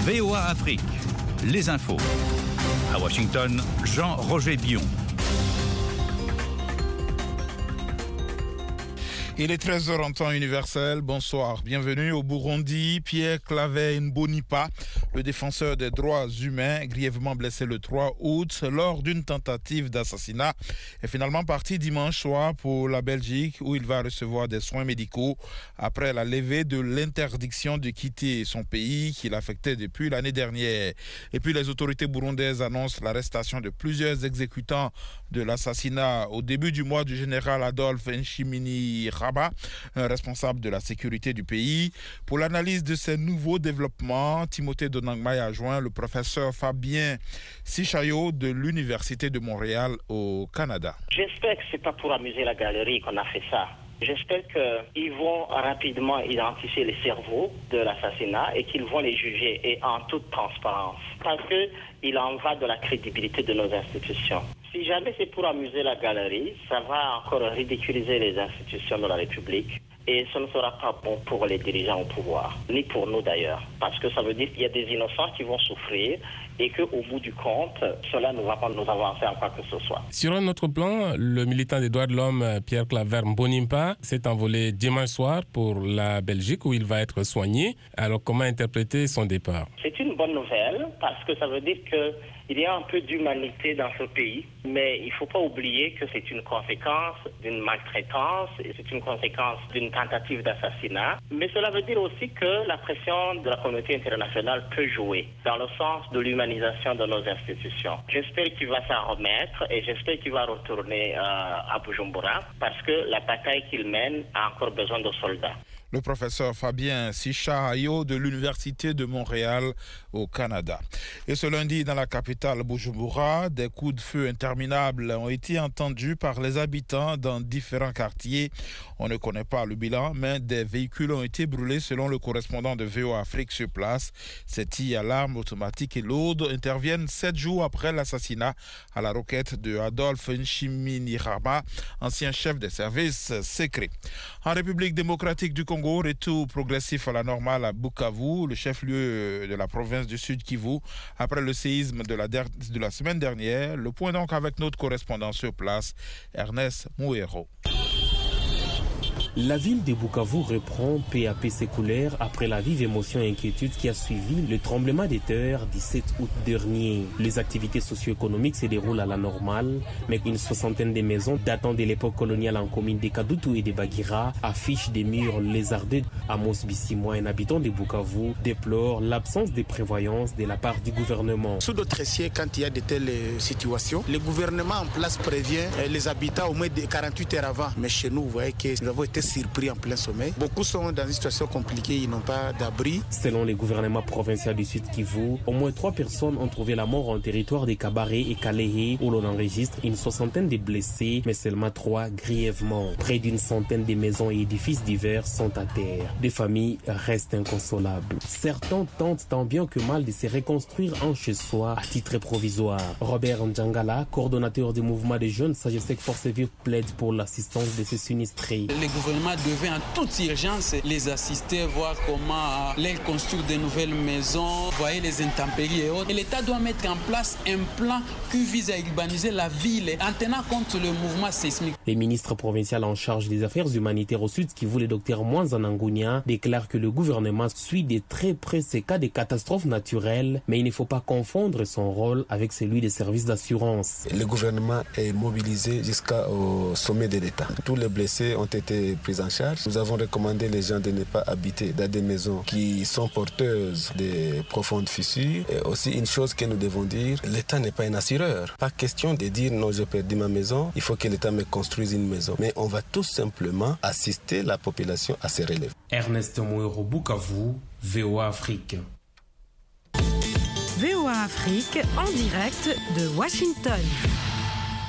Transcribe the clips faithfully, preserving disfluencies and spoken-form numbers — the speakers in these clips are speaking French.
V O A Afrique, les infos. À Washington, Jean-Roger Bion. Il est treize heures en temps universel. Bonsoir. Bienvenue au Burundi. Pierre Claver Mbonipa, le défenseur des droits humains, grièvement blessé le trois août lors d'une tentative d'assassinat, est finalement parti dimanche soir pour la Belgique où il va recevoir des soins médicaux après la levée de l'interdiction de quitter son pays qui l'affectait depuis l'année dernière. Et puis les autorités burundaises annoncent l'arrestation de plusieurs exécutants de l'assassinat au début du mois du général Adolphe Nshimini Rabat, un responsable de la sécurité du pays. Pour l'analyse de ces nouveaux développements, Timothée Donangmaï a joint le professeur Fabien Sichayo de l'Université de Montréal au Canada. J'espère que ce n'est pas pour amuser la galerie qu'on a fait ça. J'espère qu'ils vont rapidement identifier les cerveaux de l'assassinat et qu'ils vont les juger et en toute transparence. Parce qu'il en va de la crédibilité de nos institutions. Si jamais c'est pour amuser la galerie, ça va encore ridiculiser les institutions de la République. Et ce ne sera pas bon pour les dirigeants au pouvoir, ni pour nous d'ailleurs. Parce que ça veut dire qu'il y a des innocents qui vont souffrir et qu'au bout du compte, cela ne va pas nous avancer en quoi que ce soit. Sur un autre plan, le militant des droits de l'homme Pierre Claver Mbonimpa s'est envolé dimanche soir pour la Belgique où il va être soigné. Alors comment interpréter son départ? C'est une bonne nouvelle parce que ça veut dire que il y a un peu d'humanité dans ce pays, mais il ne faut pas oublier que c'est une conséquence d'une maltraitance, et c'est une conséquence d'une tentative d'assassinat. Mais cela veut dire aussi que la pression de la communauté internationale peut jouer dans le sens de l'humanisation de nos institutions. J'espère qu'il va s'en remettre et j'espère qu'il va retourner euh, à Bujumbura parce que la bataille qu'il mène a encore besoin de soldats. Le professeur Fabien Sichayo de l'Université de Montréal au Canada. Et ce lundi, dans la capitale Bujumbura, des coups de feu interminables ont été entendus par les habitants dans différents quartiers. On ne connaît pas le bilan, mais des véhicules ont été brûlés selon le correspondant de V O A Afrique sur place. Ces tirs à l'arme automatique et lourde interviennent sept jours après l'assassinat à la roquette de Adolphe Nshimini-Rama, ancien chef des services secrets. En République démocratique du Congo, retour progressif à la normale à Bukavu, le chef-lieu de la province du Sud Kivu, après le séisme de la, der- de la semaine dernière. Le point donc avec notre correspondant sur place, Ernest Mouero. La ville de Bukavu reprend peu à peu ses couleurs après la vive émotion et inquiétude qui a suivi le tremblement de terre du sept août dernier. Les activités socio-économiques se déroulent à la normale, mais une soixantaine de maisons datant de l'époque coloniale en commune de Kadutu et de Bagira affichent des murs lézardés. Amos Bissimois, un habitant de Bukavu, déplore l'absence de prévoyance de la part du gouvernement. Sous d'autres siècles, quand il y a de telles situations, le gouvernement en place prévient les habitants au moins de quarante-huit heures avant. Mais chez nous, vous voyez que nous avons été surpris en plein sommeil. Beaucoup sont dans une situation compliquée, ils n'ont pas d'abri. Selon le gouvernement provincial du Sud Kivu, au moins trois personnes ont trouvé la mort en territoire des Kabaré et Kalehe où l'on enregistre une soixantaine de blessés, mais seulement trois grièvement. Près d'une centaine de maisons et édifices divers sont à terre. Des familles restent inconsolables. Certains tentent tant bien que mal de se reconstruire en chez-soi à titre provisoire. Robert Ndjangala, coordonnateur du mouvement des jeunes Sagesec Force Vive, plaide pour l'assistance de ces sinistrés. Le gouvernement devait en toute urgence les assister, voir comment les construire de nouvelles maisons, voyer les intempéries et autres. Et l'État doit mettre en place un plan qui vise à urbaniser la ville en tenant compte le mouvement sismique. Le ministre provincial en charge des affaires humanitaires au Sud, qui voulait docteur Mwanza Nangunia, déclare que le gouvernement suit de très près ces cas de catastrophes naturelles, mais il ne faut pas confondre son rôle avec celui des services d'assurance. Le gouvernement est mobilisé jusqu'au sommet de l'État. Tous les blessés ont été pris en charge. Nous avons recommandé les gens de ne pas habiter dans des maisons qui sont porteuses de profondes fissures. Et aussi une chose que nous devons dire, l'État n'est pas un assureur. Pas question de dire non, j'ai perdu ma maison, il faut que l'État me construise une maison. Mais on va tout simplement assister la population à se relever. Ernest Mouero, Bukavu, V O A Afrique. V O A Afrique en direct de Washington.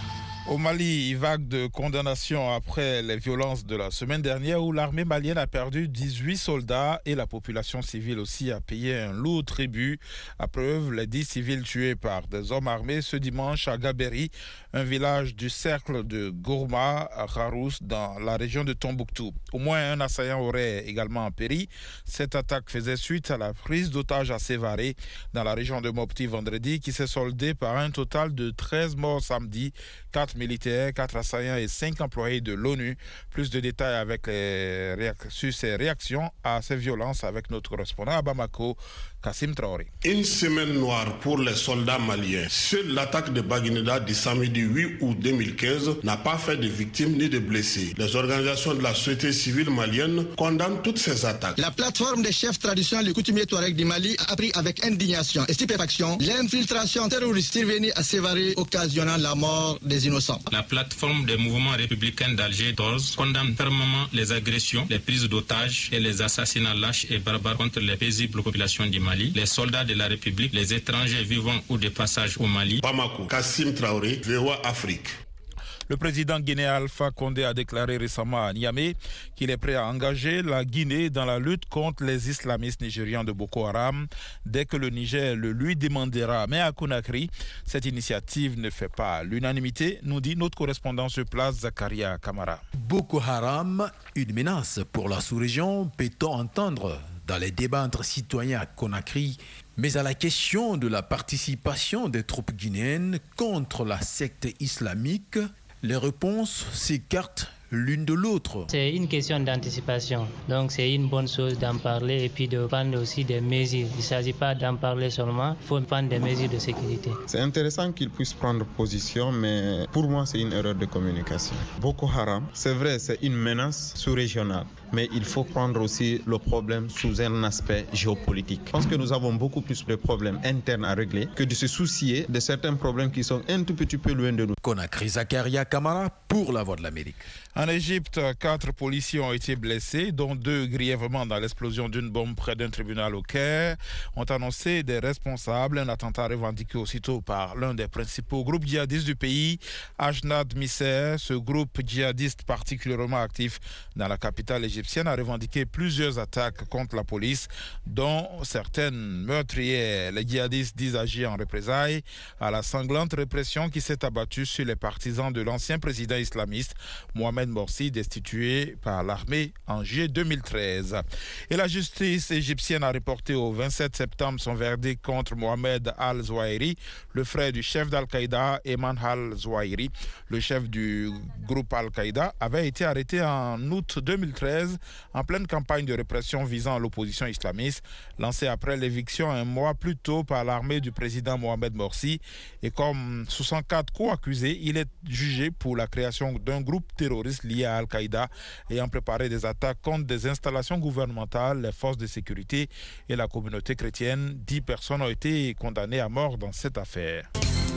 Au Mali, vague de condamnation après les violences de la semaine dernière où l'armée malienne a perdu dix-huit soldats et la population civile aussi a payé un lourd tribut. À preuve, les dix civils tués par des hommes armés ce dimanche à Gaberi, un village du cercle de Gourma à Kharous dans la région de Tombouctou. Au moins un assaillant aurait également péri. Cette attaque faisait suite à la prise d'otages à Sévaré dans la région de Mopti vendredi qui s'est soldée par un total de treize morts samedi, quatre militaires, quatre assaillants et cinq employés de l'ONU. Plus de détails avec les réac- sur ces réactions à ces violences avec notre correspondant à Bamako, Kassim Traoré. Une semaine noire pour les soldats maliens. Seule l'attaque de Baguineda du samedi huit août deux mille quinze n'a pas fait de victimes ni de blessés. Les organisations de la société civile malienne condamnent toutes ces attaques. La plateforme des chefs traditionnels et coutumiers Touareg du Mali a appris avec indignation et stupéfaction l'infiltration terroriste survenue à Sévaré occasionnant la mort des innocents. La plateforme des mouvements républicains d'Alger douze condamne fermement les agressions, les prises d'otages et les assassinats lâches et barbares contre les paisibles populations du Mali, les soldats de la République, les étrangers vivant ou de passage au Mali. Bamako, Kassim Traoré, V O A Afrique. Le président guinéen Alpha Condé a déclaré récemment à Niamey qu'il est prêt à engager la Guinée dans la lutte contre les islamistes nigérians de Boko Haram dès que le Niger le lui demandera. Mais à Conakry, cette initiative ne fait pas l'unanimité, nous dit notre correspondant sur place, Zakaria Kamara. Boko Haram, une menace pour la sous-région, peut-on entendre dans les débats entre citoyens à Conakry, mais à la question de la participation des troupes guinéennes contre la secte islamique, les réponses s'écartent l'une de l'autre. C'est une question d'anticipation, donc c'est une bonne chose d'en parler et puis de prendre aussi des mesures. Il ne s'agit pas d'en parler seulement, il faut prendre des mesures de sécurité. C'est intéressant qu'ils puissent prendre position, mais pour moi c'est une erreur de communication. Boko Haram, c'est vrai, c'est une menace sous-régionale, mais il faut prendre aussi le problème sous un aspect géopolitique. Je pense que nous avons beaucoup plus de problèmes internes à régler que de se soucier de certains problèmes qui sont un tout petit peu loin de nous. Conakry, Zakaria Kamara pour la Voix de l'Amérique. En Égypte, quatre policiers ont été blessés, dont deux grièvement dans l'explosion d'une bombe près d'un tribunal au Caire. Ont annoncé des responsables, un attentat revendiqué aussitôt par l'un des principaux groupes djihadistes du pays, Ajnad Misser. Ce groupe djihadiste particulièrement actif dans la capitale égyptienne a revendiqué plusieurs attaques contre la police, dont certaines meurtrières. Les djihadistes disent agir en représailles à la sanglante répression qui s'est abattue sur les partisans de l'ancien président islamiste Mohamed Morsi, destitué par l'armée en juillet deux mille treize. Et la justice égyptienne a reporté au vingt-sept septembre son verdict contre Mohamed Al-Zawahiri, le frère du chef d'Al-Qaïda, Ayman Al-Zawahiri. Le chef du groupe Al-Qaïda avait été arrêté en août deux mille treize en pleine campagne de répression visant l'opposition islamiste, lancée après l'éviction un mois plus tôt par l'armée du président Mohamed Morsi. Et comme soixante-quatre co-accusés, il est jugé pour la création d'un groupe terroriste liés à Al-Qaïda ayant préparé des attaques contre des installations gouvernementales, les forces de sécurité et la communauté chrétienne. Dix personnes ont été condamnées à mort dans cette affaire.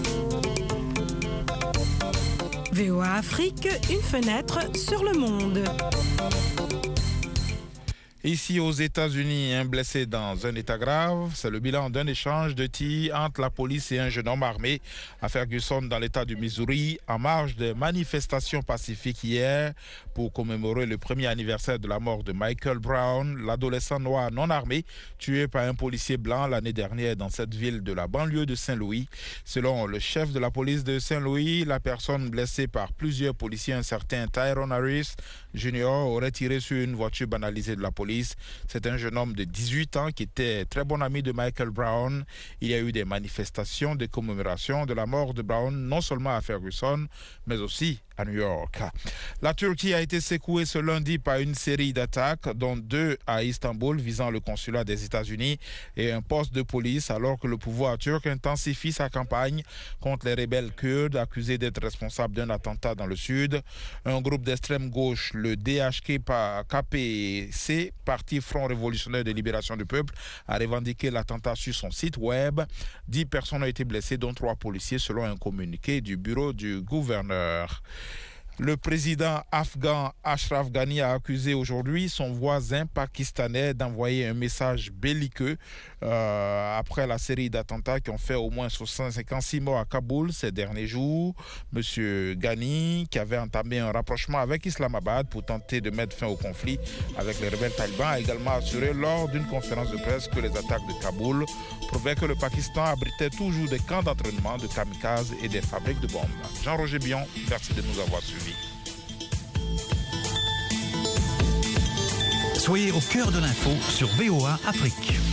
V O A Afrique, une fenêtre sur le monde. Ici aux États-Unis, un blessé dans un état grave. C'est le bilan d'un échange de tirs entre la police et un jeune homme armé à Ferguson dans l'état du Missouri en marge des manifestations pacifiques hier pour commémorer le premier anniversaire de la mort de Michael Brown, l'adolescent noir non armé tué par un policier blanc l'année dernière dans cette ville de la banlieue de Saint-Louis. Selon le chef de la police de Saint-Louis, la personne blessée par plusieurs policiers, un certain Tyrone Harris Junior, aurait tiré sur une voiture banalisée de la police. C'est un jeune homme de dix-huit ans qui était très bon ami de Michael Brown. Il y a eu des manifestations de commémoration de la mort de Brown, non seulement à Ferguson, mais aussi à New York. La Turquie a été secouée ce lundi par une série d'attaques, dont deux à Istanbul visant le consulat des États-Unis et un poste de police, alors que le pouvoir turc intensifie sa campagne contre les rebelles kurdes accusés d'être responsables d'un attentat dans le sud. Un groupe d'extrême gauche, le D H K P C, Parti Front Révolutionnaire de Libération du Peuple, a revendiqué l'attentat sur son site web. Dix personnes ont été blessées, dont trois policiers, selon un communiqué du bureau du gouverneur. Le président afghan Ashraf Ghani a accusé aujourd'hui son voisin pakistanais d'envoyer un message belliqueux euh, après la série d'attentats qui ont fait au moins cinquante-six morts à Kaboul ces derniers jours. Monsieur Ghani, qui avait entamé un rapprochement avec Islamabad pour tenter de mettre fin au conflit avec les rebelles talibans, a également assuré lors d'une conférence de presse que les attaques de Kaboul prouvaient que le Pakistan abritait toujours des camps d'entraînement de kamikazes et des fabriques de bombes. Jean-Roger Bion, merci de nous avoir suivis. Soyez au cœur de l'info sur V O A Afrique.